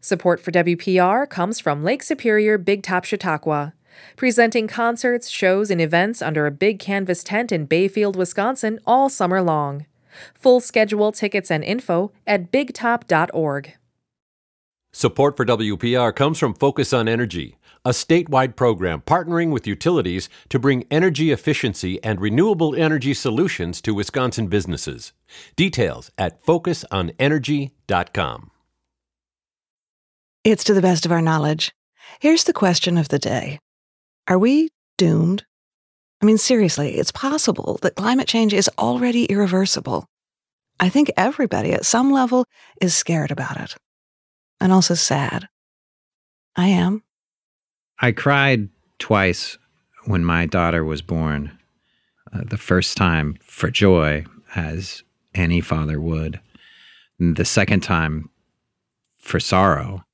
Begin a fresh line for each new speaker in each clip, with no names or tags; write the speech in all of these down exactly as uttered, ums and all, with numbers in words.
Support for W P R comes from Lake Superior Big Top Chautauqua, presenting concerts, shows, and events under a big canvas tent in Bayfield, Wisconsin all summer long. Full schedule, tickets, and info at big top dot org.
Support for W P R comes from Focus on Energy, a statewide program partnering with utilities to bring energy efficiency and renewable energy solutions to Wisconsin businesses. Details at focus on energy dot com.
It's to the best of our knowledge. Here's the question of the day. Are we doomed? I mean, seriously, it's possible that climate change is already irreversible. I think everybody at some level is scared about it. And also sad. I am.
I cried twice when my daughter was born. Uh, the first time for joy, as any father would. And the second time for sorrow.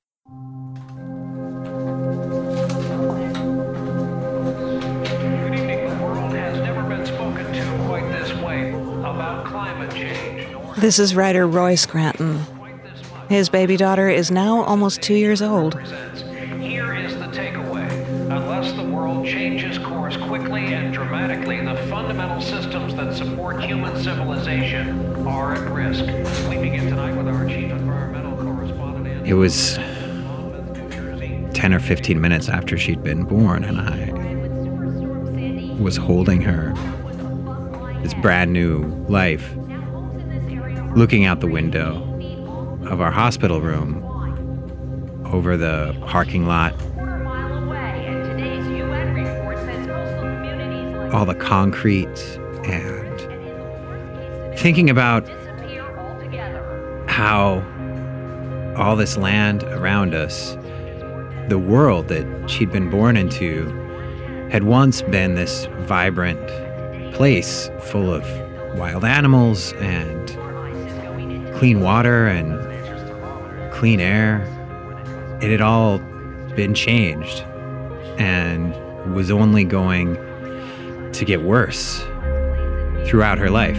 Good evening. The world has never been spoken to quite this way about climate change.
This is writer Roy Scranton. His baby daughter is now almost two years old.
Here is the takeaway. Unless the world changes course quickly and dramatically, the fundamental systems that support human civilization are at risk. We begin tonight with our chief environmental correspondent.
It was ten or fifteen minutes after she'd been born, and I was holding her, this brand new life, looking out the window of our hospital room over the parking lot, all the concrete, and thinking about how all this land around us, the world that she'd been born into, had once been this vibrant place full of wild animals and clean water and clean air. It had all been changed and was only going to get worse throughout her life.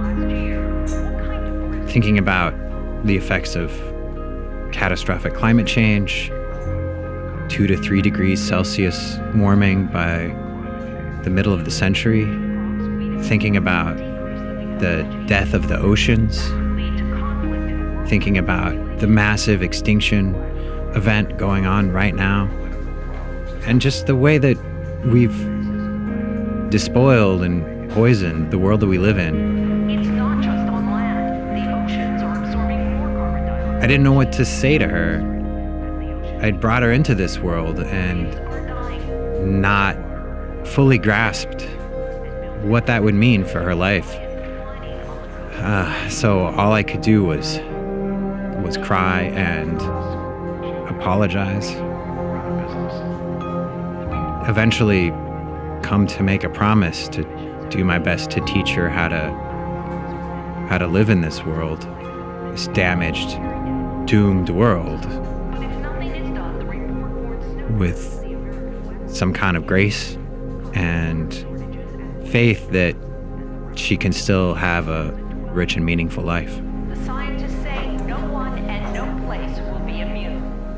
Thinking about the effects of catastrophic climate change, two to three degrees Celsius warming by the middle of the century, thinking about the death of the oceans, thinking about the massive extinction event going on right now, and just the way that we've despoiled and poisoned the world that we live in.
It's not just on land. The oceans are absorbing more carbon dioxide.
I didn't know what to say to her. I'd brought her into this world and not fully grasped what that would mean for her life. Uh, so all I could do was was cry and apologize. Eventually come to make a promise to do my best to teach her how to how to live in this world, this damaged, doomed world, with some kind of grace and faith that she can still have a rich and meaningful life.
The scientists say no one and no place will be immune.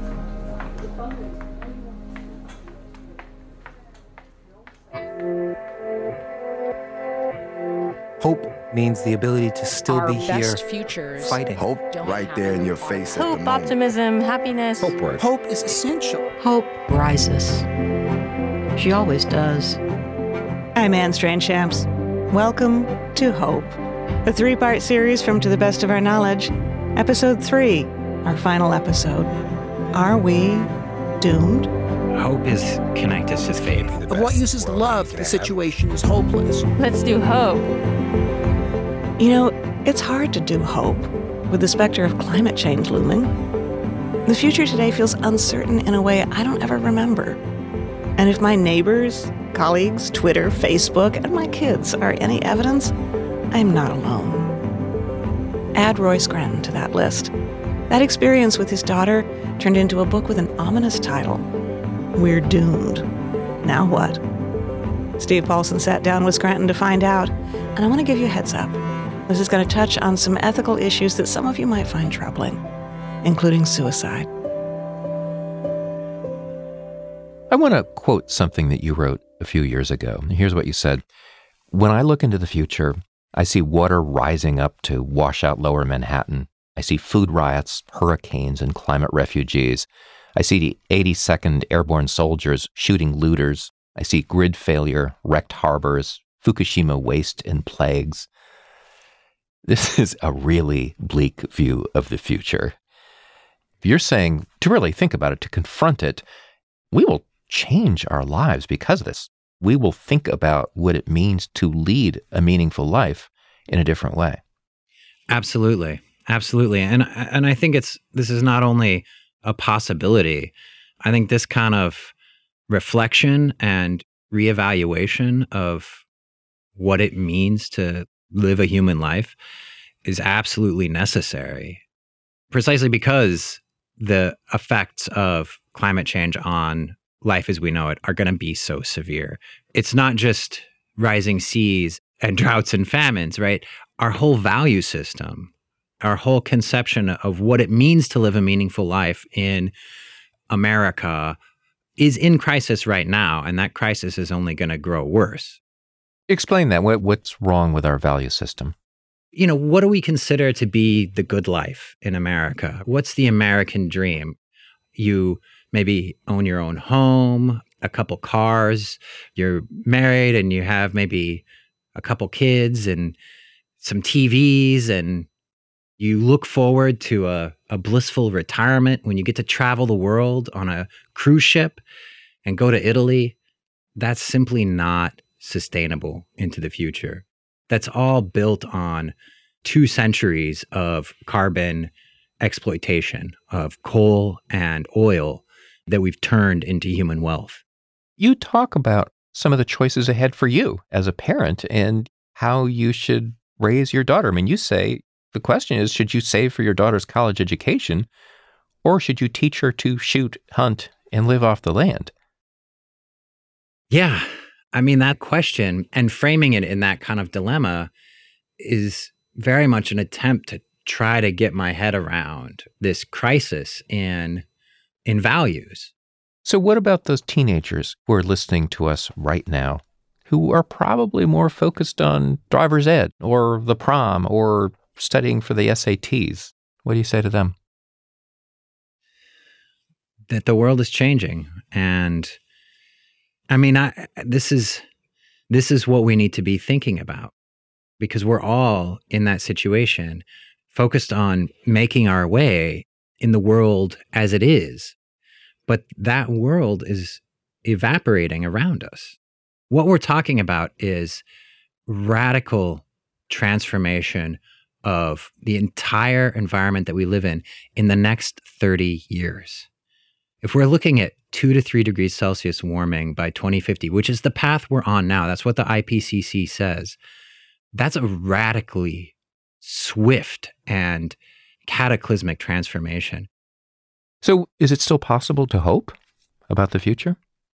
Hope means the ability to still
Our
be here
best futures
fighting.
Hope
Don't
right there in your face at the
Hope,
moment.
optimism, happiness.
Hope works.
Hope is essential.
Hope rises. She always does.
I'm Anne Strange-Champs. Welcome to Hope, a three-part series from To the Best of Our Knowledge, Episode three, our final episode. Are we doomed?
Hope is connected to faith.
Of what use is love if the situation is hopeless?
Let's do hope.
You know, it's hard to do hope with the specter of climate change looming. The future today feels uncertain in a way I don't ever remember. And if my neighbors, colleagues, Twitter, Facebook, and my kids are any evidence, I'm not alone. Add Roy Scranton to that list. That experience with his daughter turned into a book with an ominous title, We're Doomed. Now what? Steve Paulson sat down with Scranton to find out, and I want to give you a heads up. This is going to touch on some ethical issues that some of you might find troubling, including suicide.
I want to quote something that you wrote a few years ago. Here's what you said. When I look into the future, I see water rising up to wash out lower Manhattan. I see food riots, hurricanes, and climate refugees. I see the eighty-second Airborne Soldiers shooting looters. I see grid failure, wrecked harbors, Fukushima waste, and plagues. This is a really bleak view of the future. You're saying to really think about it, to confront it, we will change our lives because of this. We will think about what it means to lead a meaningful life in a different way.
Absolutely. Absolutely. And and I think it's this is not only a possibility. I think this kind of reflection and reevaluation of what it means to live a human life is absolutely necessary, precisely because the effects of climate change on life as we know it are going to be so severe. It's not just rising seas and droughts and famines, right? Our whole value system, our whole conception of what it means to live a meaningful life in America is in crisis right now, and that crisis is only going to grow worse.
Explain that. What, what's wrong with our value system?
You know, what do we consider to be the good life in America? What's the American dream? You maybe own your own home, a couple cars, you're married and you have maybe a couple kids and some T Vs, and you look forward to a, a blissful retirement when you get to travel the world on a cruise ship and go to Italy. That's simply not sustainable into the future. That's all built on two centuries of carbon exploitation of coal and oil that we've turned into human wealth.
You talk about some of the choices ahead for you as a parent and how you should raise your daughter. I mean, you say the question is, should you save for your daughter's college education, or should you teach her to shoot, hunt, and live off the land?
Yeah. I mean, that question and framing it in that kind of dilemma is very much an attempt to try to get my head around this crisis in, in values.
So what about those teenagers who are listening to us right now, who are probably more focused on driver's ed or the prom or studying for the S A Ts? What do you say to them?
That the world is changing. And I mean, I, this is this is what we need to be thinking about, because we're all in that situation, focused on making our way in the world as it is. But that world is evaporating around us. What we're talking about is radical transformation of the entire environment that we live in in the next thirty years. If we're looking at two to three degrees Celsius warming by twenty fifty, which is the path we're on now, that's what the I P C C says, that's a radically swift and cataclysmic transformation.
So is it still possible to hope about the future?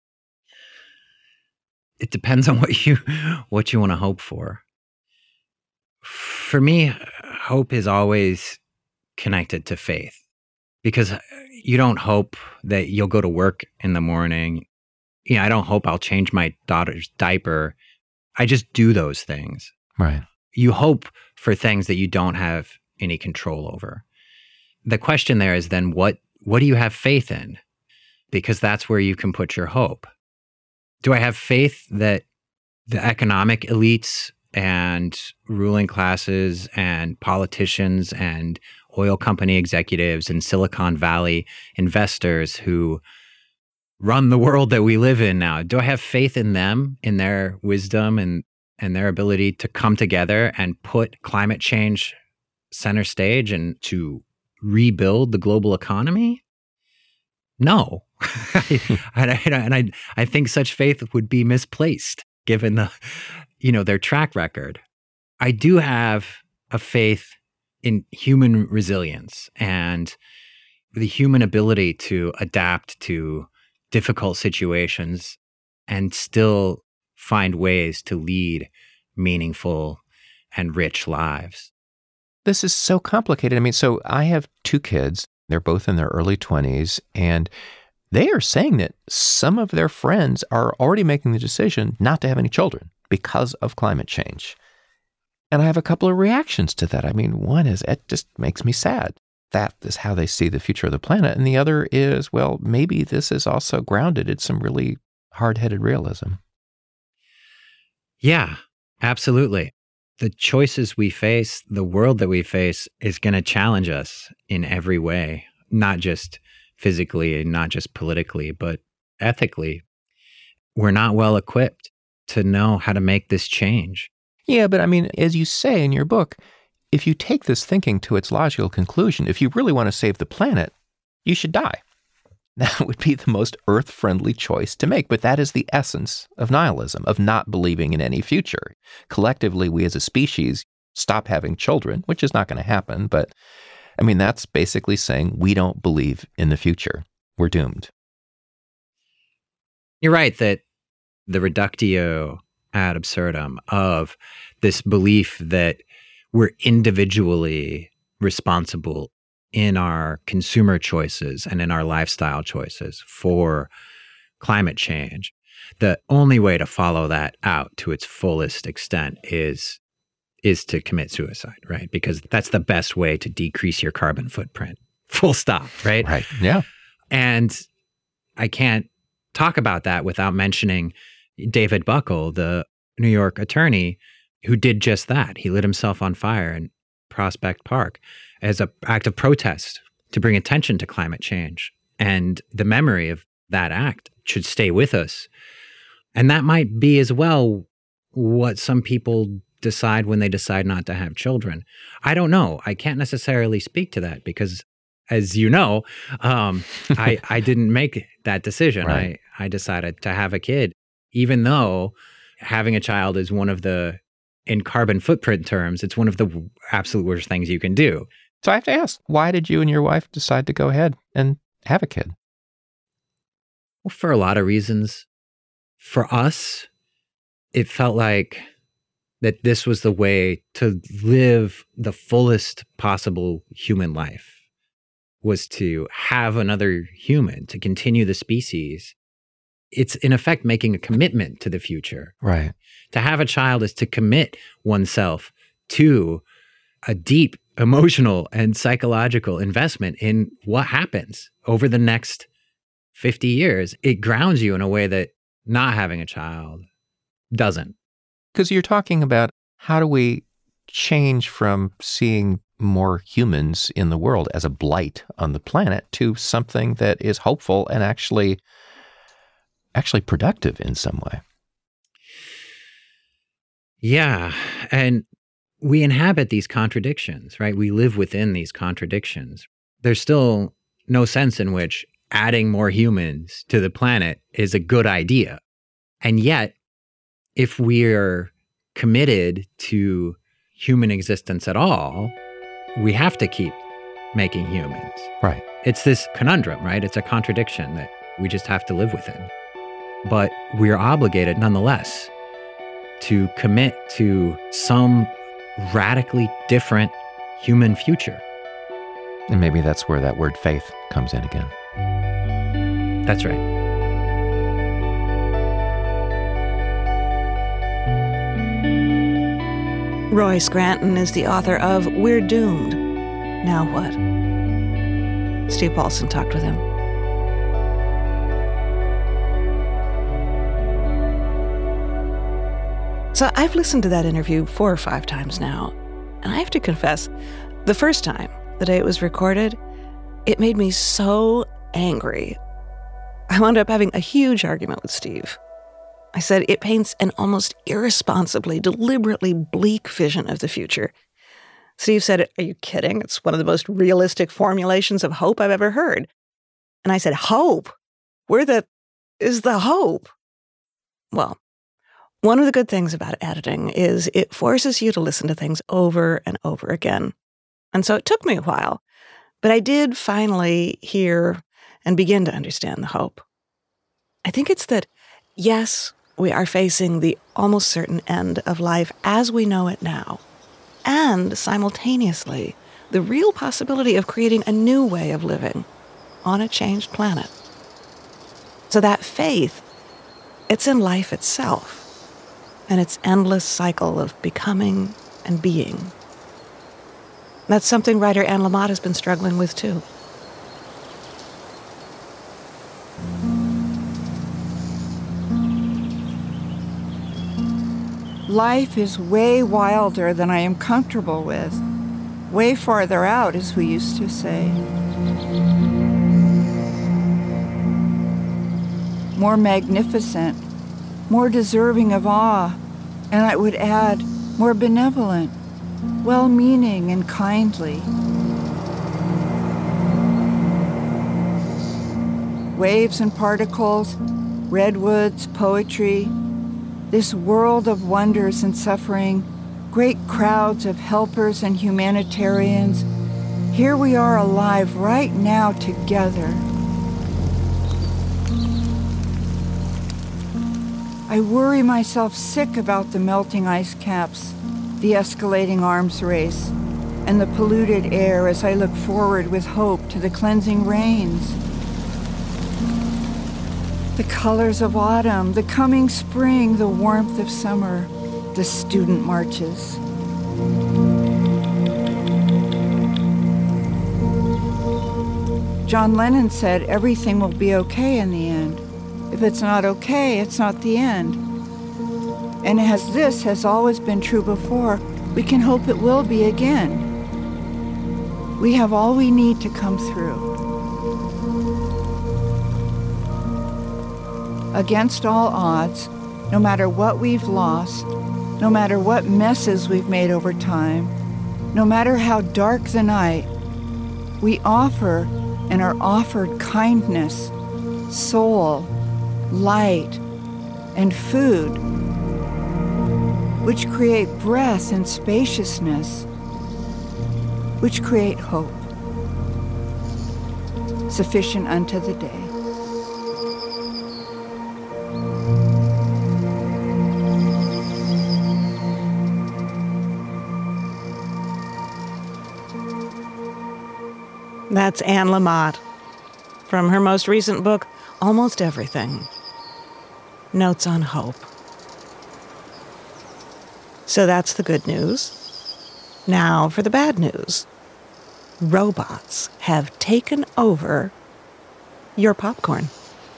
It depends on what you what you want to hope for. For me, hope is always connected to faith, because you don't hope that you'll go to work in the morning. You know, I don't hope I'll change my daughter's diaper. I just do those things.
Right.
You hope for things that you don't have any control over. The question there is then, what what do you have faith in? Because that's where you can put your hope. Do I have faith that the economic elites and ruling classes and politicians and oil company executives and Silicon Valley investors who run the world that we live in now, do I have faith in them, in their wisdom and, and their ability to come together and put climate change center stage and to rebuild the global economy? No. and I, and I, I think such faith would be misplaced given the, you know, their track record. I do have a faith in human resilience and the human ability to adapt to difficult situations and still find ways to lead meaningful and rich lives.
This is so complicated. I mean, so I have two kids. They're both in their early twenties, and they are saying that some of their friends are already making the decision not to have any children because of climate change. And I have a couple of reactions to that. I mean, one is it just makes me sad. That is how they see the future of the planet. And the other is, well, maybe this is also grounded in some really hard-headed realism.
Yeah, absolutely. The choices we face, the world that we face is going to challenge us in every way, not just physically and not just politically, but ethically. We're not well equipped to know how to make this change.
Yeah, but I mean, as you say in your book, if you take this thinking to its logical conclusion, if you really want to save the planet, you should die. That would be the most Earth-friendly choice to make, but that is the essence of nihilism, of not believing in any future. Collectively, we as a species stop having children, which is not going to happen, but I mean, that's basically saying we don't believe in the future. We're doomed.
You're right that the reductio ad absurdum of this belief that we're individually responsible in our consumer choices and in our lifestyle choices for climate change. The only way to follow that out to its fullest extent is is to commit suicide, right? Because that's the best way to decrease your carbon footprint. Full stop, right?
Right. Yeah.
And I can't talk about that without mentioning David Buckle, the New York attorney who did just that. He lit himself on fire in Prospect Park as an act of protest to bring attention to climate change. And the memory of that act should stay with us. And that might be as well what some people decide when they decide not to have children. I don't know. I can't necessarily speak to that because, as you know, um, I, I didn't make that decision.
Right.
I, I decided to have a kid, even though having a child is one of the, in carbon footprint terms, it's one of the absolute worst things you can do.
So I have to ask, why did you and your wife decide to go ahead and have a kid?
Well, for a lot of reasons. For us, it felt like that this was the way to live the fullest possible human life, was to have another human, to continue the species. It's in effect making a commitment to the future.
Right.
To have a child is to commit oneself to a deep emotional and psychological investment in what happens over the next fifty years. It grounds you in a way that not having a child doesn't.
Because you're talking about how do we change from seeing more humans in the world as a blight on the planet to something that is hopeful and actually actually productive in some way.
Yeah. And we inhabit these contradictions, right? We live within these contradictions. There's still no sense in which adding more humans to the planet is a good idea. And yet, if we're committed to human existence at all, we have to keep making humans.
Right.
It's this conundrum, right? It's a contradiction that we just have to live within. But we're obligated nonetheless to commit to some radically different human future.
And maybe that's where that word faith comes in again.
That's right.
Roy Scranton is the author of We're Doomed. Now what? Steve Paulson talked with him. So I've listened to that interview four or five times now, and I have to confess, the first time, the day it was recorded, it made me so angry. I wound up having a huge argument with Steve. I said it paints an almost irresponsibly, deliberately bleak vision of the future. Steve said, "Are you kidding? It's one of the most realistic formulations of hope I've ever heard." And I said, "Hope? Where the is the hope?" Well, one of the good things about editing is it forces you to listen to things over and over again. And so it took me a while, but I did finally hear and begin to understand the hope. I think it's that, yes, we are facing the almost certain end of life as we know it now, and simultaneously, the real possibility of creating a new way of living on a changed planet. So that faith, it's in life itself and its endless cycle of becoming and being. That's something writer Anne Lamott has been struggling with, too.
Life is way wilder than I am comfortable with. Way farther out, as we used to say. More magnificent, more deserving of awe, and I would add, more benevolent, well-meaning and kindly. Waves and particles, redwoods, poetry, this world of wonders and suffering, great crowds of helpers and humanitarians. Here we are alive right now together. I worry myself sick about the melting ice caps, the escalating arms race, and the polluted air as I look forward with hope to the cleansing rains. The colors of autumn, the coming spring, the warmth of summer, the student marches. John Lennon said everything will be okay in the end. If it's not okay, it's not the end. And as this has always been true before, we can hope it will be again. We have all we need to come through. Against all odds, no matter what we've lost, no matter what messes we've made over time, no matter how dark the night, we offer and are offered kindness, soul, light, and food, which create breath and spaciousness, which create hope, sufficient unto the day.
That's Anne Lamott from her most recent book, Almost Everything. Notes on Hope. So that's the good news. Now for the bad news. Robots have taken over your popcorn.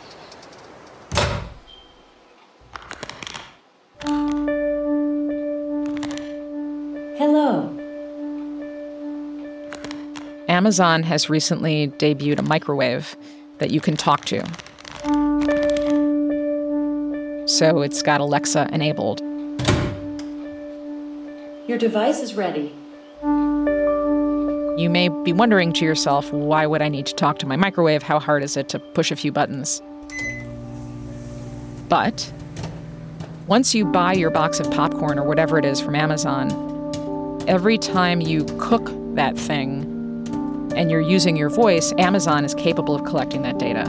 Hello.
Amazon has recently debuted a microwave that you can talk to. So it's got Alexa enabled.
Your device is ready.
You may be wondering to yourself, why would I need to talk to my microwave? How hard is it to push a few buttons? But once you buy your box of popcorn or whatever it is from Amazon, every time you cook that thing and you're using your voice, Amazon is capable of collecting that data.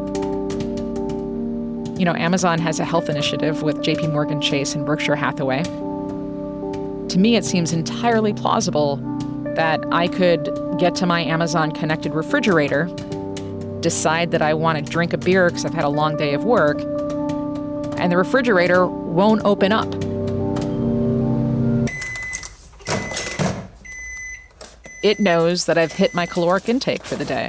You know, Amazon has a health initiative with J P Morgan Chase and Berkshire Hathaway. To me, it seems entirely plausible that I could get to my Amazon connected refrigerator, decide that I want to drink a beer because I've had a long day of work, and the refrigerator won't open up. It knows that I've hit my caloric intake for the day.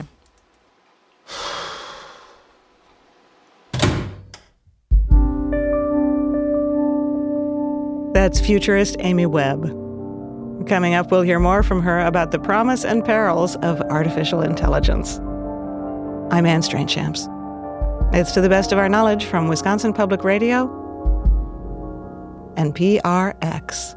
That's futurist Amy Webb. Coming up, we'll hear more from her about the promise and perils of artificial intelligence. I'm Anne Strainchamps. It's To the Best of Our Knowledge from Wisconsin Public Radio and P R X.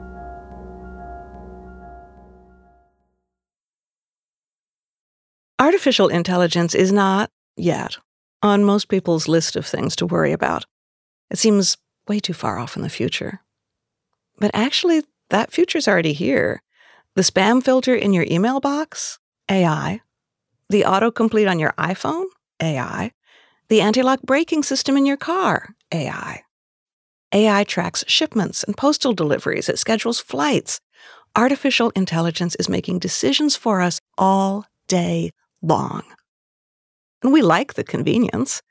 Artificial intelligence is not, yet, on most people's list of things to worry about. It seems way too far off in the future. But actually, that future's already here. The spam filter in your email box? A I. The autocomplete on your iPhone? A I. The anti-lock braking system in your car? A I. A I tracks shipments and postal deliveries. It schedules flights. Artificial intelligence is making decisions for us all day long. And we like the convenience.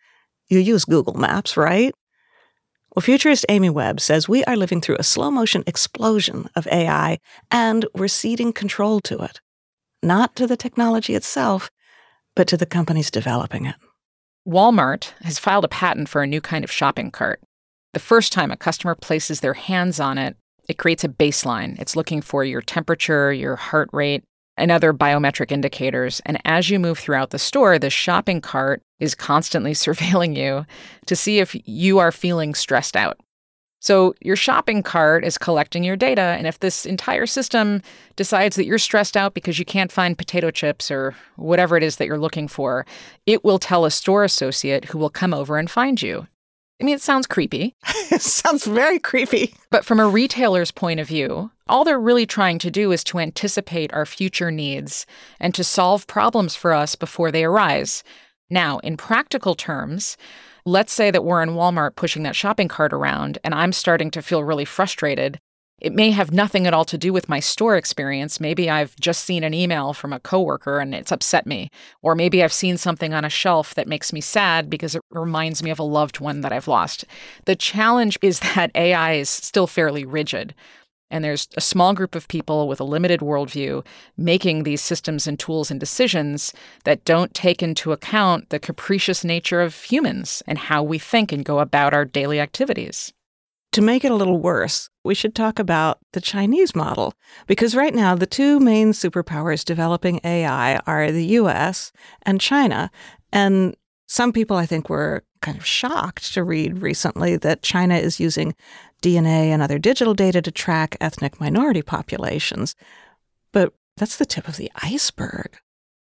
You use Google Maps, right? Well, futurist Amy Webb says we are living through a slow-motion explosion of A I, and we're ceding control to it. Not to the technology itself, but to the companies developing it.
Walmart has filed a patent for a new kind of shopping cart. The first time a customer places their hands on it, it creates a baseline. It's looking for your temperature, your heart rate, and other biometric indicators. And as you move throughout the store, the shopping cart is constantly surveilling you to see if you are feeling stressed out. So your shopping cart is collecting your data, and if this entire system decides that you're stressed out because you can't find potato chips or whatever it is that you're looking for, it will tell a store associate who will come over and find you. I mean, it sounds creepy.
It sounds very creepy.
But from a retailer's point of view, all they're really trying to do is to anticipate our future needs and to solve problems for us before they arise. Now, in practical terms, let's say that we're in Walmart pushing that shopping cart around and I'm starting to feel really frustrated. It may have nothing at all to do with my store experience. Maybe I've just seen an email from a coworker and it's upset me. Or maybe I've seen something on a shelf that makes me sad because it reminds me of a loved one that I've lost. The challenge is that A I is still fairly rigid. And there's a small group of people with a limited worldview making these systems and tools and decisions that don't take into account the capricious nature of humans and how we think and go about our daily activities.
To make it a little worse, we should talk about the Chinese model, because right now the two main superpowers developing A I are the U S and China. And some people, I think, were kind of shocked to read recently that China is using D N A and other digital data to track ethnic minority populations. But that's the tip of the iceberg.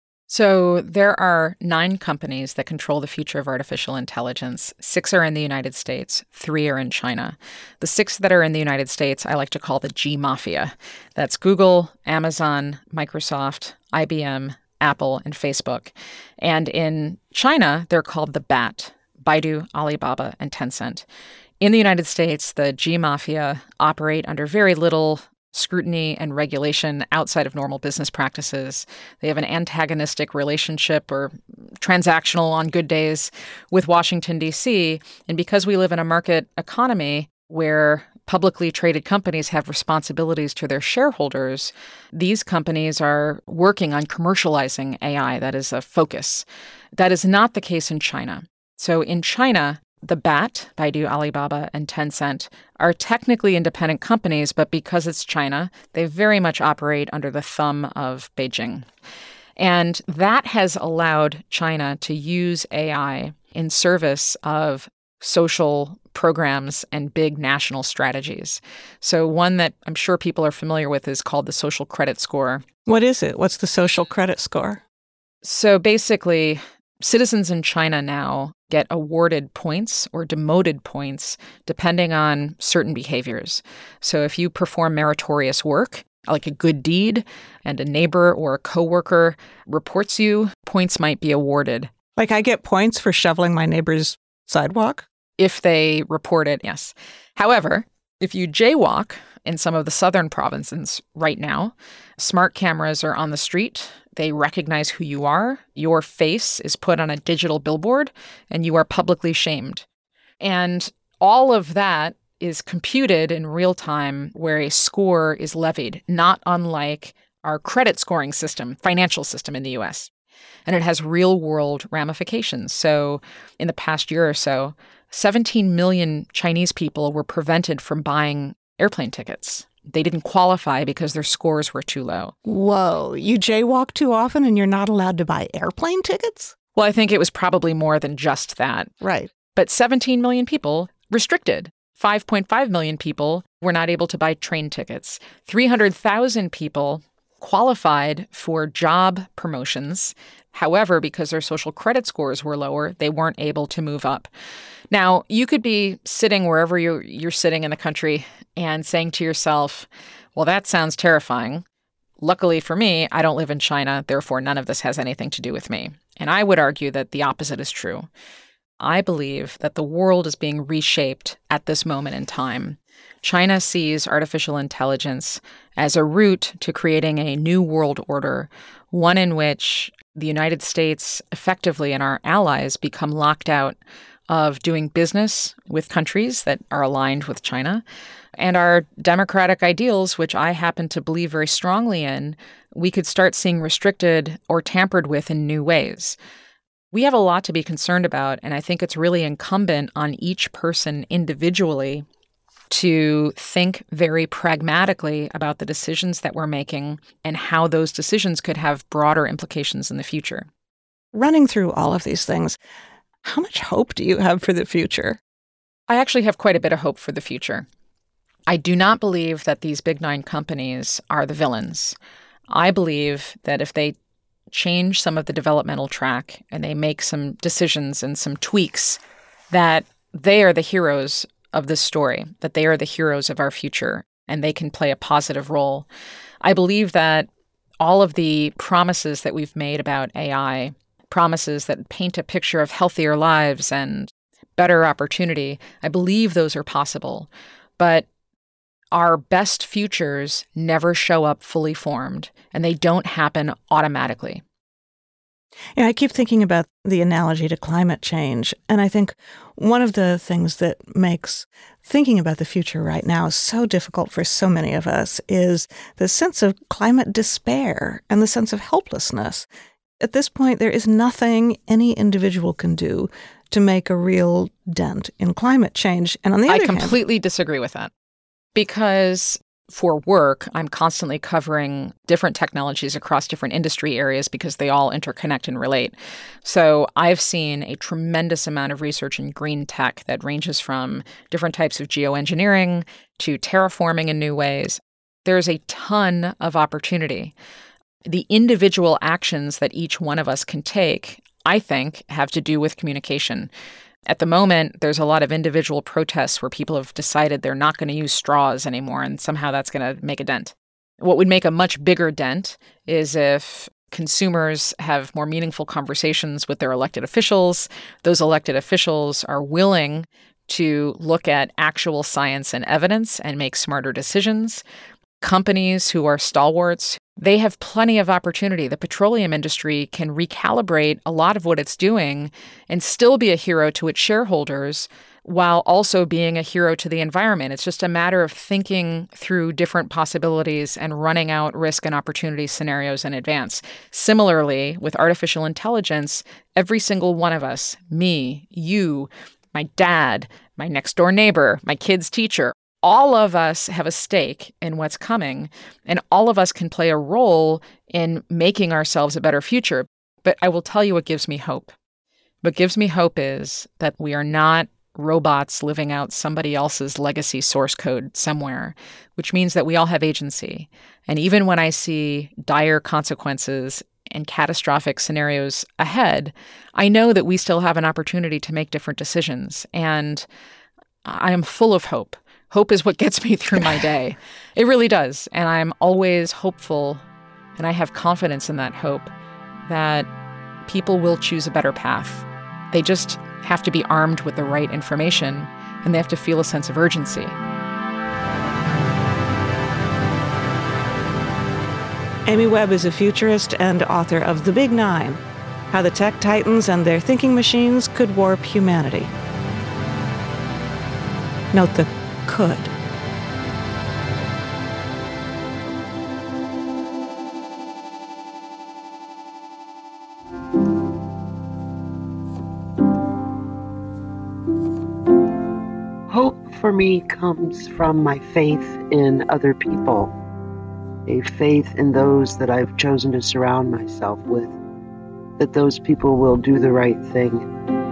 So there are nine companies that control the future of artificial intelligence. Six are in the United States. Three are in China. The six that are in the United States, I like to call the G Mafia. That's Google, Amazon, Microsoft, I B M, Apple, and Facebook. And in China, they're called the B A T, Baidu, Alibaba, and Tencent. In the United States, the G Mafia operate under very little scrutiny and regulation outside of normal business practices. They have an antagonistic relationship or transactional on good days with Washington, D C. And because we live in a market economy where publicly traded companies have responsibilities to their shareholders, these companies are working on commercializing A I. That is a focus. That is not the case in China. So in China, the B A T, Baidu, Alibaba, and Tencent are technically independent companies, but because it's China, they very much operate under the thumb of Beijing. And that has allowed China to use A I in service of social programs and big national strategies. So one that I'm sure people are familiar with is called the social credit score.
What is it? What's the social credit score?
So basically, citizens in China now get awarded points or demoted points depending on certain behaviors. So if you perform meritorious work, like a good deed, and a neighbor or a coworker reports you, points might be awarded.
Like I get points for shoveling my neighbor's sidewalk?
If they report it, yes. However, if you jaywalk in some of the southern provinces right now, smart cameras are on the street. They recognize who you are. Your face is put on a digital billboard, and you are publicly shamed. And all of that is computed in real time where a score is levied, not unlike our credit scoring system, financial system in the U S. And it has real-world ramifications. So in the past year or so, seventeen million Chinese people were prevented from buying airplane tickets. They didn't qualify because their scores were too low.
Whoa, you jaywalk too often and you're not allowed to buy airplane tickets?
Well, I think it was probably more than just that.
Right.
But seventeen million people restricted. five point five million people were not able to buy train tickets. three hundred thousand people qualified for job promotions. However, because their social credit scores were lower, they weren't able to move up. Now, you could be sitting wherever you're, you're sitting in the country and saying to yourself, well, that sounds terrifying. Luckily for me, I don't live in China, therefore none of this has anything to do with me. And I would argue that the opposite is true. I believe that the world is being reshaped at this moment in time. China sees artificial intelligence as a route to creating a new world order, one in which the United States effectively and our allies become locked out of doing business with countries that are aligned with China. And our democratic ideals, which I happen to believe very strongly in, we could start seeing restricted or tampered with in new ways. We have a lot to be concerned about, and I think it's really incumbent on each person individually to think very pragmatically about the decisions that we're making and how those decisions could have broader implications in the future.
Running through all of these things, how much hope do you have for the future?
I actually have quite a bit of hope for the future. I do not believe that these big nine companies are the villains. I believe that if they change some of the developmental track and they make some decisions and some tweaks, that they are the heroes of this story, that they are the heroes of our future, and they can play a positive role. I believe that all of the promises that we've made about A I, promises that paint a picture of healthier lives and better opportunity, I believe those are possible. But our best futures never show up fully formed, and they don't happen automatically.
Yeah, I keep thinking about the analogy to climate change, and I think one of the things that makes thinking about the future right now so difficult for so many of us is the sense of climate despair and the sense of helplessness. At this point, there is nothing any individual can do to make a real dent in climate change. And on the other
hand, I completely
hand,
disagree with that, because for work, I'm constantly covering different technologies across different industry areas because they all interconnect and relate. So I've seen a tremendous amount of research in green tech that ranges from different types of geoengineering to terraforming in new ways. There's a ton of opportunity. The individual actions that each one of us can take, I think, have to do with communication. At the moment, there's a lot of individual protests where people have decided they're not going to use straws anymore, and somehow that's going to make a dent. What would make a much bigger dent is if consumers have more meaningful conversations with their elected officials. Those elected officials are willing to look at actual science and evidence and make smarter decisions. Companies who are stalwarts, they have plenty of opportunity. The petroleum industry can recalibrate a lot of what it's doing and still be a hero to its shareholders while also being a hero to the environment. It's just a matter of thinking through different possibilities and running out risk and opportunity scenarios in advance. Similarly, with artificial intelligence, every single one of us, me, you, my dad, my next door neighbor, my kid's teacher, all of us have a stake in what's coming, and all of us can play a role in making ourselves a better future. But I will tell you what gives me hope. What gives me hope is that we are not robots living out somebody else's legacy source code somewhere, which means that we all have agency. And even when I see dire consequences and catastrophic scenarios ahead, I know that we still have an opportunity to make different decisions. And I am full of hope. Hope is what gets me through my day. It really does. And I'm always hopeful, and I have confidence in that hope, that people will choose a better path. They just have to be armed with the right information, and they have to feel a sense of urgency.
Amy Webb is a futurist and author of The Big Nine, How the Tech Titans and Their Thinking Machines Could Warp Humanity. Note the could.
Hope for me comes from my faith in other people, a faith in those that I've chosen to surround myself with, that those people will do the right thing.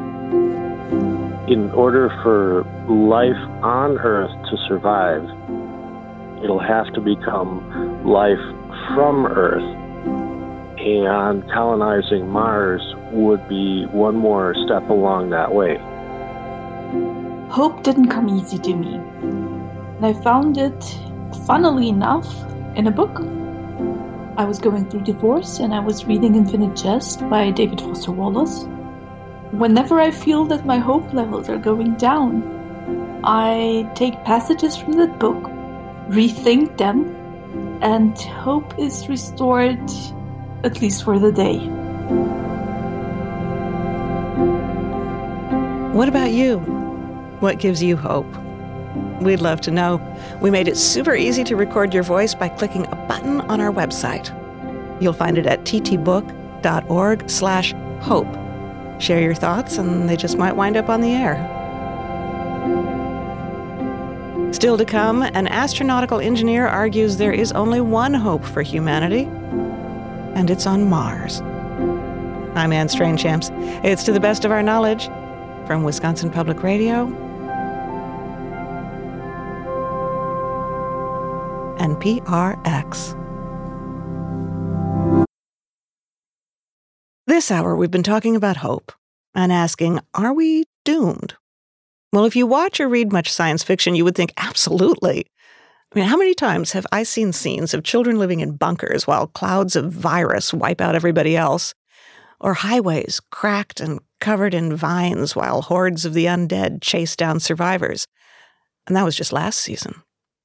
In order for life on Earth to survive, it'll have to become life from Earth. And colonizing Mars would be one more step along that way.
Hope didn't come easy to me. And I found it, funnily enough, in a book. I was going through divorce and I was reading Infinite Jest by David Foster Wallace. Whenever I feel that my hope levels are going down, I take passages from that book, rethink them, and hope is restored, at least for the day.
What about you? What gives you hope? We'd love to know. We made it super easy to record your voice by clicking a button on our website. You'll find it at ttbook.org slash hope. Share your thoughts, and they just might wind up on the air. Still to come, an astronautical engineer argues there is only one hope for humanity, and it's on Mars. I'm Anne Strainchamps. It's To the Best of Our Knowledge from Wisconsin Public Radio and P R X. This hour, we've been talking about hope and asking, are we doomed? Well, if you watch or read much science fiction, you would think absolutely. I mean, how many times have I seen scenes of children living in bunkers while clouds of virus wipe out everybody else? Or highways cracked and covered in vines while hordes of the undead chase down survivors? And that was just last season.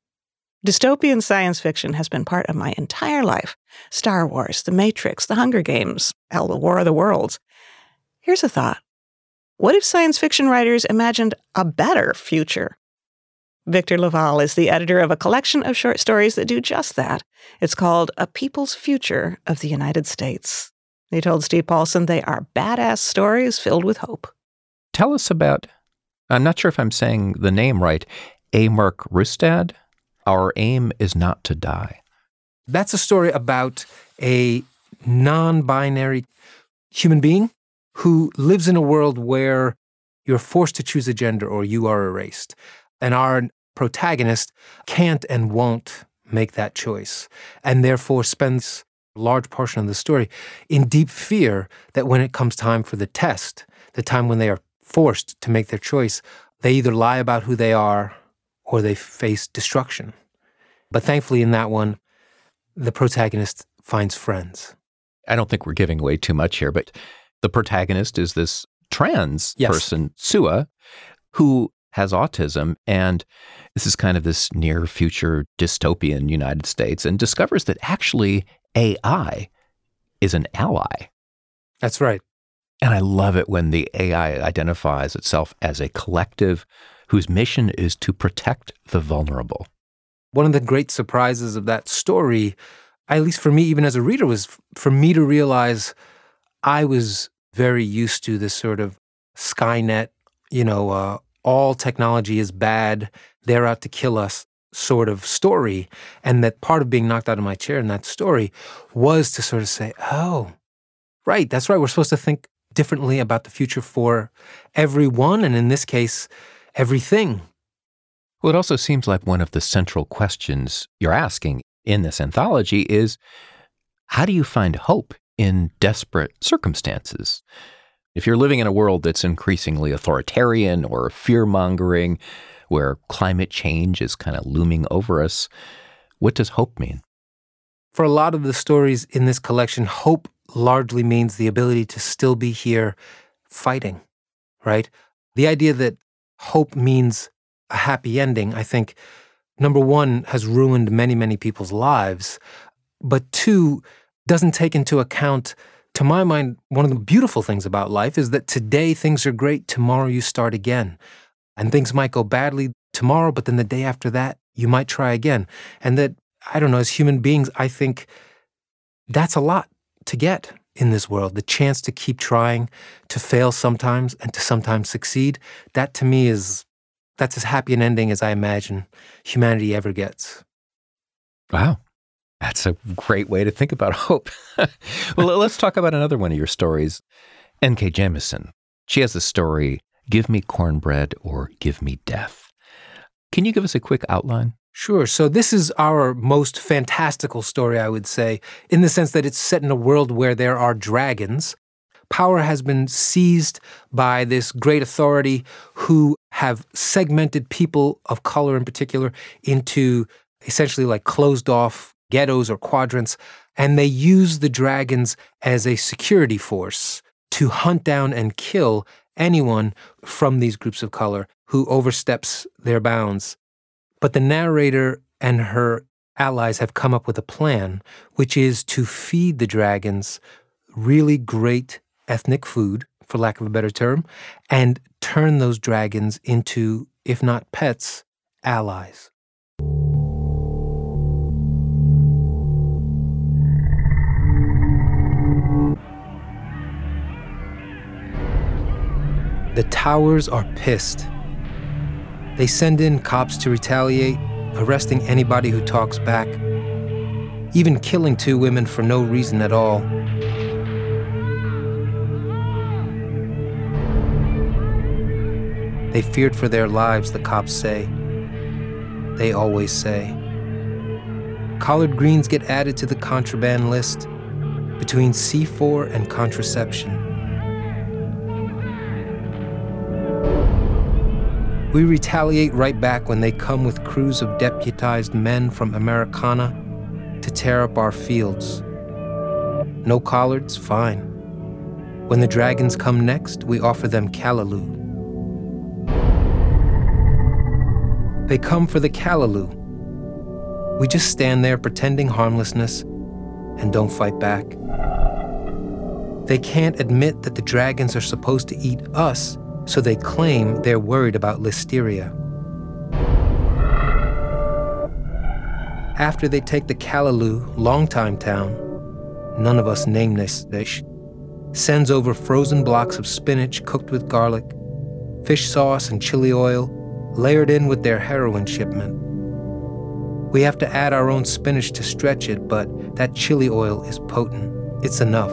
Dystopian science fiction has been part of my entire life. Star Wars, The Matrix, The Hunger Games, hell, The War of the Worlds. Here's a thought. What if science fiction writers imagined a better future? Victor LaValle is the editor of a collection of short stories that do just that. It's called A People's Future of the United States. He told Steve Paulson they are badass stories filled with hope.
Tell us about, I'm not sure if I'm saying the name right, Amorc Rustad. Our aim is not to die.
That's a story about a non-binary human being who lives in a world where you're forced to choose a gender or you are erased. And our protagonist can't and won't make that choice, and therefore spends a large portion of the story in deep fear that when it comes time for the test, the time when they are forced to make their choice, they either lie about who they are or they face destruction. But thankfully in that one, the protagonist finds friends.
I don't think we're giving away too much here, but the protagonist is this trans
yes.
person, Sua, who has autism, and this is kind of this near future dystopian United States, and discovers that actually A I is an ally.
That's right.
And I love it when the A I identifies itself as a collective whose mission is to protect the vulnerable.
One of the great surprises of that story, at least for me, even as a reader, was f- for me to realize I was very used to this sort of Skynet, you know, uh, all technology is bad, they're out to kill us sort of story. And that part of being knocked out of my chair in that story was to sort of say, oh, right, that's right, we're supposed to think differently about the future for everyone, and in this case, everything.
Well, it also seems like one of the central questions you're asking in this anthology is, how do you find hope in desperate circumstances? If you're living in a world that's increasingly authoritarian or fear-mongering, where climate change is kind of looming over us, what does hope mean?
For a lot of the stories in this collection, hope largely means the ability to still be here fighting, right? The idea that hope means a happy ending, I think, number one, has ruined many, many people's lives, but two, doesn't take into account, to my mind, one of the beautiful things about life is that today things are great, tomorrow you start again. And things might go badly tomorrow, but then the day after that, you might try again. And that, I don't know, as human beings, I think that's a lot to get in this world. The chance to keep trying, to fail sometimes, and to sometimes succeed. That to me is, that's as happy an ending as I imagine humanity ever gets.
Wow. That's a great way to think about hope. Well, let's talk about another one of your stories, N K Jemisin. She has the story, Give Me Cornbread or Give Me Death. Can you give us a quick outline?
Sure. So this is our most fantastical story, I would say, in the sense that it's set in a world where there are dragons. Power has been seized by this great authority who have segmented people of color in particular into essentially like closed off ghettos or quadrants, and they use the dragons as a security force to hunt down and kill anyone from these groups of color who oversteps their bounds. But the narrator and her allies have come up with a plan, which is to feed the dragons really great ethnic food for lack of a better term, and turn those dragons into, if not pets, allies. The towers are pissed. They send in cops to retaliate, arresting anybody who talks back, even killing two women for no reason at all. They feared for their lives, the cops say. They always say. Collard greens get added to the contraband list between C four and contraception. We retaliate right back when they come with crews of deputized men from Americana to tear up our fields. No collards? Fine. When the dragons come next, we offer them callaloo. They come for the callaloo. We just stand there pretending harmlessness and don't fight back. They can't admit that the dragons are supposed to eat us, so they claim they're worried about listeria. After they take the callaloo, Longtime Town, none of us name this dish, sends over frozen blocks of spinach cooked with garlic, fish sauce and chili oil, layered in with their heroin shipment. We have to add our own spinach to stretch it, but that chili oil is potent. It's enough.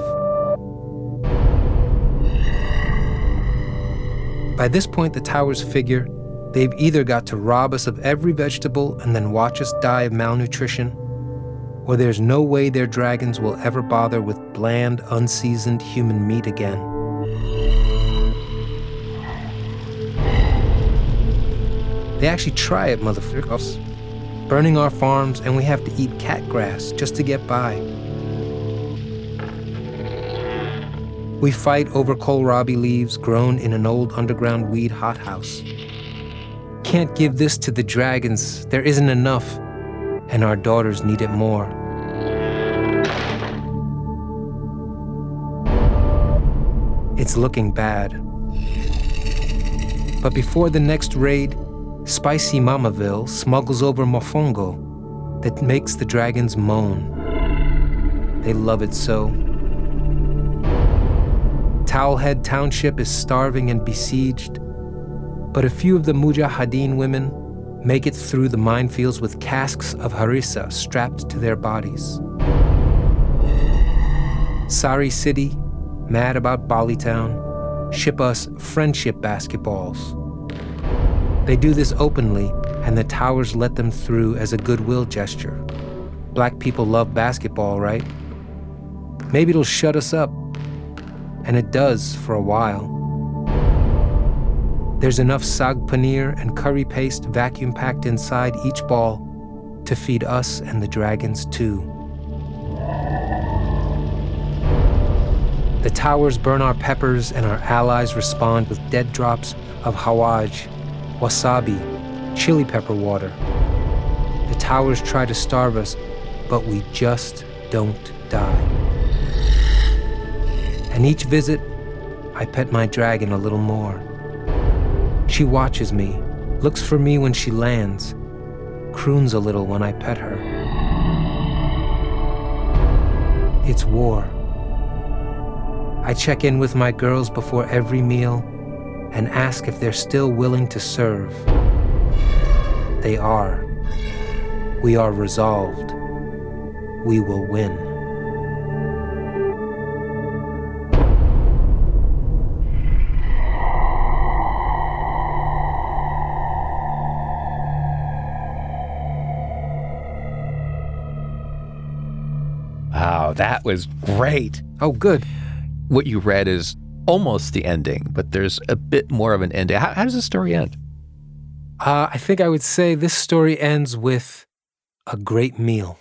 By this point, the towers figure they've either got to rob us of every vegetable and then watch us die of malnutrition, or there's no way their dragons will ever bother with bland, unseasoned human meat again. They actually try it, motherfuckers, burning our farms, and we have to eat cat grass just to get by. We fight over kohlrabi leaves grown in an old underground weed hothouse. Can't give this to the dragons, there isn't enough, and our daughters need it more. It's looking bad. But before the next raid, Spicy Mamaville smuggles over mofongo that makes the dragons moan. They love it so. Towelhead Township is starving and besieged, but a few of the Mujahideen women make it through the minefields with casks of harissa strapped to their bodies. Sari City, mad about Bali Town, ship us friendship basketballs. They do this openly, and the towers let them through as a goodwill gesture. Black people love basketball, right? Maybe it'll shut us up. And it does for a while. There's enough sag paneer and curry paste vacuum packed inside each ball to feed us and the dragons too. The towers burn our peppers and our allies respond with dead drops of hawaj, wasabi, chili pepper water. The towers try to starve us, but we just don't die. And each visit, I pet my dragon a little more. She watches me, looks for me when she lands, croons a little when I pet her. It's war. I check in with my girls before every meal and ask if they're still willing to serve. They are. We are resolved. We will win.
Wow, that was great.
Oh, good.
What you read is almost the ending, but there's a bit more of an ending. How, how does the story end?
Uh, I think I would say this story ends with a great meal.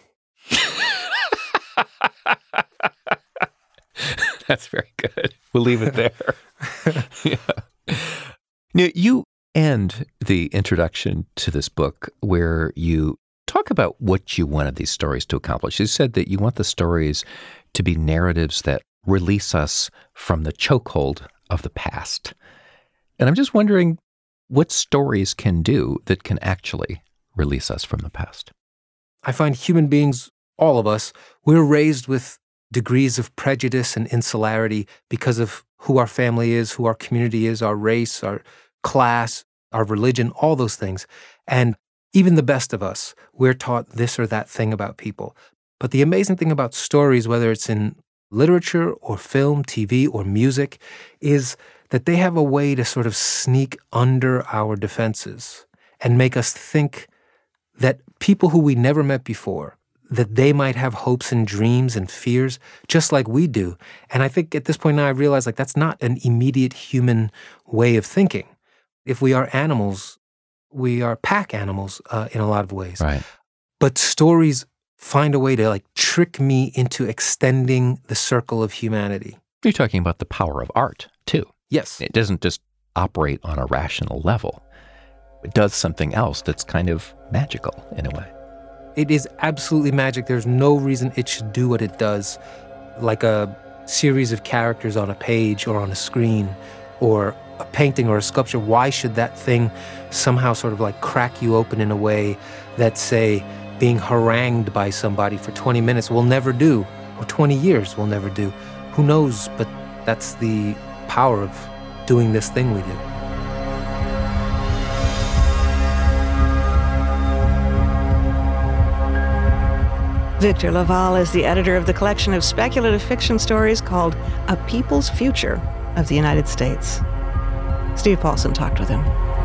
That's very good. We'll leave it there. Yeah. Now, you end the introduction to this book where you talk about what you wanted these stories to accomplish. You said that you want the stories to be narratives that release us from the chokehold of the past. And I'm just wondering what stories can do that can actually release us from the past.
I find human beings, all of us, we're raised with degrees of prejudice and insularity because of who our family is, who our community is, our race, our class, our religion, all those things. And even the best of us, we're taught this or that thing about people. But the amazing thing about stories, whether it's in literature or film, T V or music, is that they have a way to sort of sneak under our defenses and make us think that people who we never met before, that they might have hopes and dreams and fears just like we do. And I think at this point now I realize like that's not an immediate human way of thinking. If we are animals, we are pack animals uh, in a lot of ways.
Right.
But stories find a way to like trick me into extending the circle of humanity.
You're talking about the power of art, too.
Yes.
It doesn't just operate on a rational level. It does something else that's kind of magical in a way.
It is absolutely magic. There's no reason it should do what it does, like a series of characters on a page or on a screen or a painting or a sculpture. Why should that thing somehow sort of like crack you open in a way that, say, being harangued by somebody for twenty minutes will never do, or twenty years will never do? Who knows? But that's the power of doing this thing we do.
Victor LaValle is the editor of the collection of speculative fiction stories called A People's Future of the United States. Steve Paulson talked with him.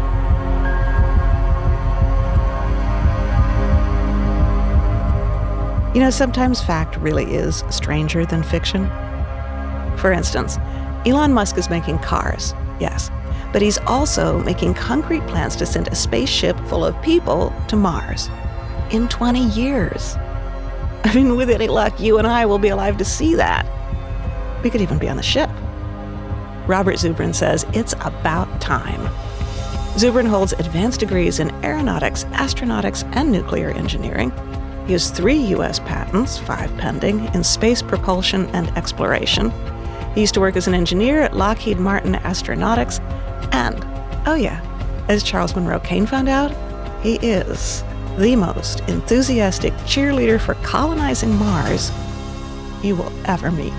You know, sometimes fact really is stranger than fiction. For instance, Elon Musk is making cars, yes, but he's also making concrete plans to send a spaceship full of people to Mars in twenty years. I mean, with any luck, you and I will be alive to see that. We could even be on the ship. Robert Zubrin says it's about time. Zubrin holds advanced degrees in aeronautics, astronautics, and nuclear engineering. He has three U S patents, five pending, in space propulsion and exploration. He used to work as an engineer at Lockheed Martin Astronautics. And, oh yeah, as Charles Monroe Kane found out, he is the most enthusiastic cheerleader for colonizing Mars you will ever meet.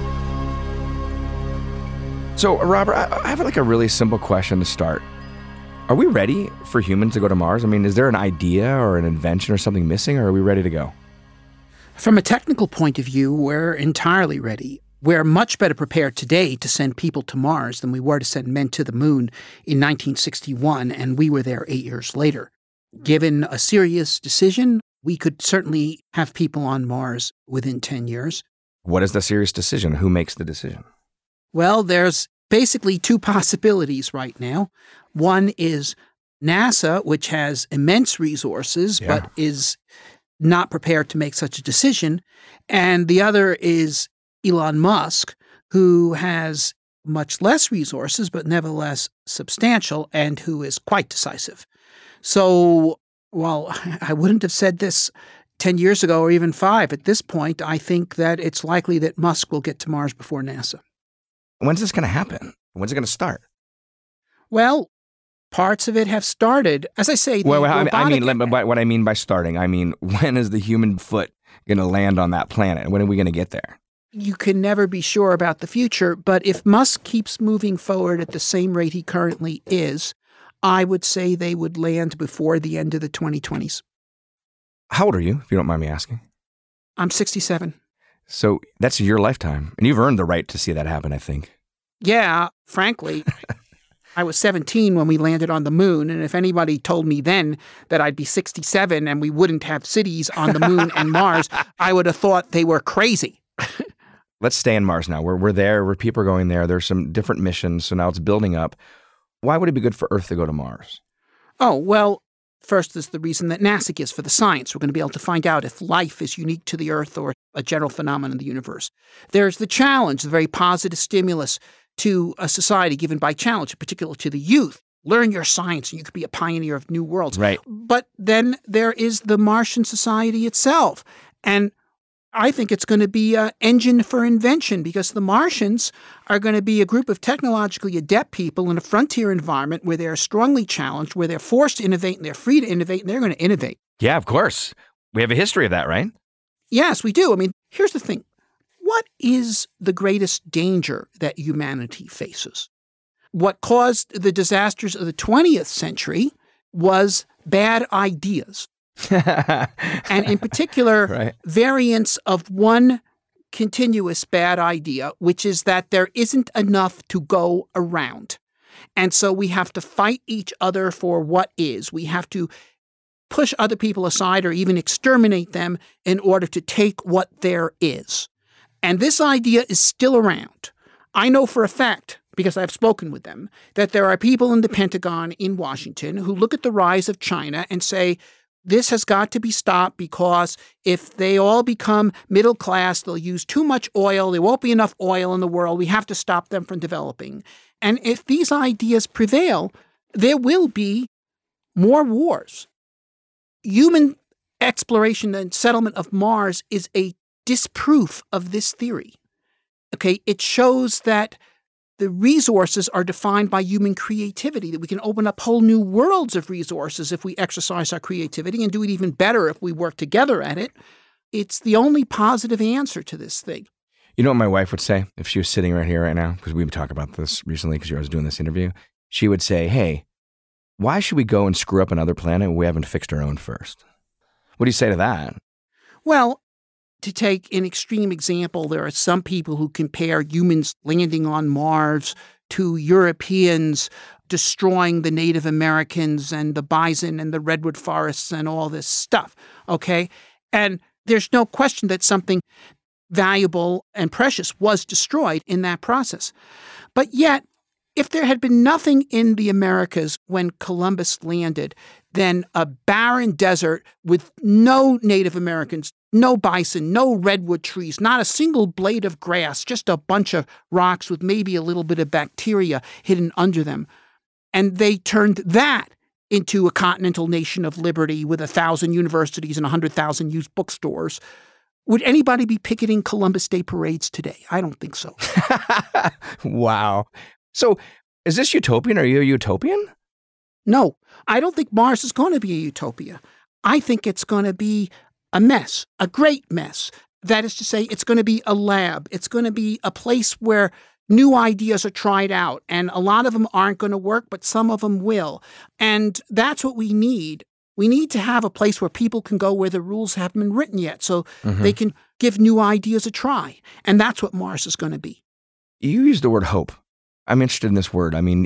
So, Robert, I have like a really simple question to start. Are we ready for humans to go to Mars? I mean, is there an idea or an invention or something missing, or are we ready to go?
From a technical point of view, we're entirely ready. We're much better prepared today to send people to Mars than we were to send men to the moon in nineteen sixty-one, and we were there eight years later. Given a serious decision, we could certainly have people on Mars within ten years.
What is the serious decision? Who makes the decision?
Well, there's basically two possibilities right now. One is NASA, which has immense resources,
Yeah.
but is not prepared to make such a decision. And the other is Elon Musk, who has much less resources, but nevertheless substantial, and who is quite decisive. So, while I wouldn't have said this ten years ago or even five, at this point, I think that it's likely that Musk will get to Mars before NASA.
When's this going to happen? When's it going to start?
Well, parts of it have started. As I say, the
Well, I mean, I
robotic-
mean, let me- by what I mean by starting, I mean, when is the human foot going to land on that planet? When are we going to get there?
you can never be sure about the future, but if Musk keeps moving forward at the same rate he currently is, I would say they would land before the end of the twenty twenties.
How old are you, if you don't mind me asking?
I'm sixty-seven.
So that's your lifetime, and you've earned the right to see that happen, I think.
Yeah, frankly, I was seventeen when we landed on the moon, and if anybody told me then that I'd be sixty-seven and we wouldn't have cities on the moon and Mars, I would have thought they were crazy.
Let's stay in Mars now. We're, we're there, where people are going there. There's some different missions, so now it's building up. Why would it be good for Earth to go to Mars?
Oh, well, first is the reason that NASA gives for the science. We're going to be able to find out if life is unique to the Earth or a general phenomenon in the universe. There's the challenge, the very positive stimulus to a society given by challenge, in particular to the youth. Learn your science and you could be a pioneer of new worlds.
Right.
But then there is the Martian society itself. And I think it's going to be an engine for invention because the Martians are going to be a group of technologically adept people in a frontier environment where they're strongly challenged, where they're forced to innovate and they're free to innovate and they're going to innovate.
Yeah, of course. We have a history of that, right?
Yes, we do. I mean, here's the thing. What is the greatest danger that humanity faces? What caused the disasters of the twentieth century was bad ideas. And in particular, right. variants of one continuous bad idea, which is that there isn't enough to go around. And so we have to fight each other for what is. We have to push other people aside or even exterminate them in order to take what there is. And this idea is still around. I know for a fact, because I've spoken with them, that there are people in the Pentagon in Washington who look at the rise of China and say, this has got to be stopped because if they all become middle class, they'll use too much oil. There won't be enough oil in the world. We have to stop them from developing. And if these ideas prevail, there will be more wars. Human exploration and settlement of Mars is a disproof of this theory. Okay, it shows that the resources are defined by human creativity, that we can open up whole new worlds of resources if we exercise our creativity and do it even better if we work together at it. It's the only positive answer to this thing.
You know what my wife would say if she was sitting right here right now? Because we've been talking about this recently because I was doing this interview. She would say, hey, why should we go and screw up another planet when we haven't fixed our own first? What do you say to that?
Well, to take an extreme example, there are some people who compare humans landing on Mars to Europeans destroying the Native Americans and the bison and the redwood forests and all this stuff, okay? And there's no question that something valuable and precious was destroyed in that process. But yet, if there had been nothing in the Americas when Columbus landed, then a barren desert with no Native Americans, no bison, no redwood trees, not a single blade of grass, just a bunch of rocks with maybe a little bit of bacteria hidden under them. And they turned that into a continental nation of liberty with a thousand universities and a hundred thousand used bookstores. Would anybody be picketing Columbus Day parades today? I don't think so.
Wow. So is this utopian? Are you a utopian?
No, I don't think Mars is going to be a utopia. I think it's going to be a mess, a great mess. That is to say, it's going to be a lab. It's going to be a place where new ideas are tried out, and a lot of them aren't going to work, but some of them will. And that's what we need. We need to have a place where people can go where the rules haven't been written yet, so mm-hmm. they can give new ideas a try. And that's what Mars is going to be.
You used the word hope. I'm interested in this word. I mean,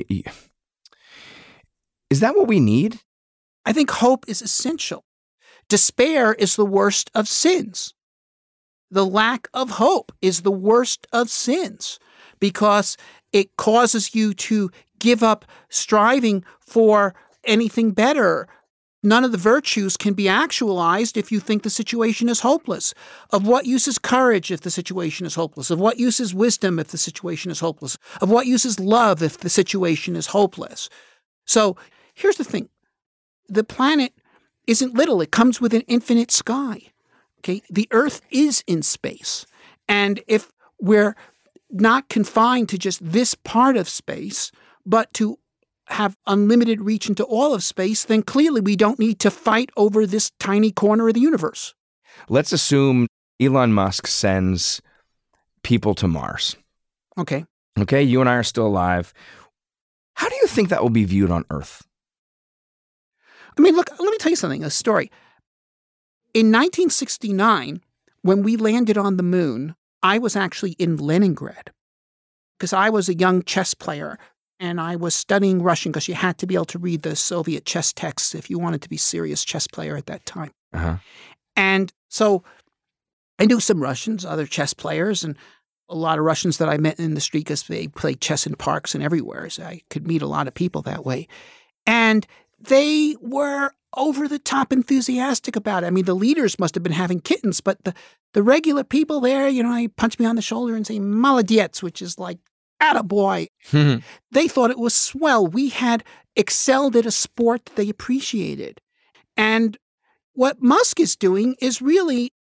is that what we need?
I think hope is essential. Despair is the worst of sins. The lack of hope is the worst of sins because it causes you to give up striving for anything better. None of the virtues can be actualized if you think the situation is hopeless. Of what use is courage if the situation is hopeless? Of what use is wisdom if the situation is hopeless? Of what use is love if the situation is hopeless? So here's the thing. The planet isn't little. It comes with an infinite sky. Okay, the Earth is in space. And if we're not confined to just this part of space, but to have unlimited reach into all of space, then clearly we don't need to fight over this tiny corner of the universe.
Let's assume Elon Musk sends people to Mars.
Okay.
Okay, you and I are still alive. How do you think that will be viewed on Earth?
I mean, look, let me tell you something, a story. In nineteen sixty-nine, when we landed on the moon, I was actually in Leningrad because I was a young chess player and I was studying Russian because you had to be able to read the Soviet chess texts if you wanted to be a serious chess player at that time.
Uh-huh.
And so I knew some Russians, other chess players, and a lot of Russians that I met in the street because they played chess in parks and everywhere. So I could meet a lot of people that way. And they were over-the-top enthusiastic about it. I mean, the leaders must have been having kittens, but the, the regular people there, you know, they punch me on the shoulder and say, "Molodets," which is like, "Attaboy." They thought it was swell. We had excelled at a sport that they appreciated. And what Musk is doing is really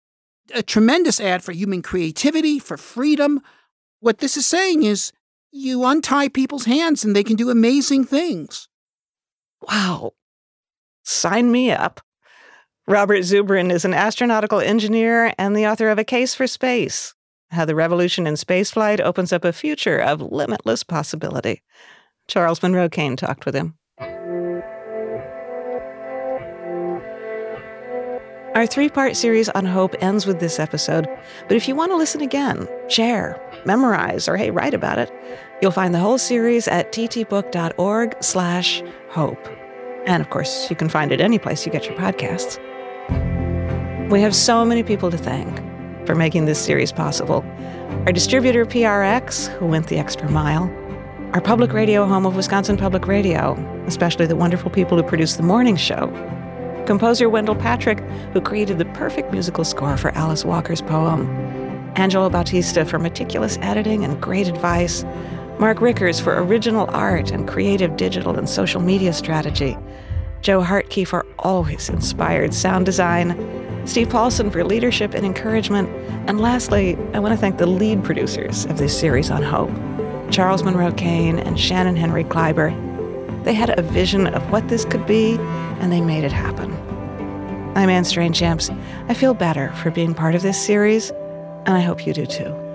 a tremendous ad for human creativity, for freedom. What this is saying is you untie people's hands and they can do amazing things.
Wow. Sign me up. Robert Zubrin is an astronautical engineer and the author of A Case for Space: How the Revolution in Spaceflight Opens Up a Future of Limitless Possibility. Charles Monroe Kane talked with him. Our three-part series on hope ends with this episode, but if you want to listen again, share, memorize, or hey, write about it, you'll find the whole series at ttbook.org slash hope. And of course, you can find it any place you get your podcasts. We have so many people to thank for making this series possible. Our distributor, P R X, who went the extra mile. Our public radio home of Wisconsin Public Radio, especially the wonderful people who produce The Morning Show. Composer Wendell Patrick, who created the perfect musical score for Alice Walker's poem. Angelo Bautista for meticulous editing and great advice. Mark Rickers for original art and creative digital and social media strategy. Joe Hartke for always inspired sound design. Steve Paulson for leadership and encouragement. And lastly, I want to thank the lead producers of this series on hope, Charles Monroe Kane and Shannon Henry Kleiber. They had a vision of what this could be, and they made it happen. I'm Anne Strainchamps. I feel better for being part of this series, and I hope you do too.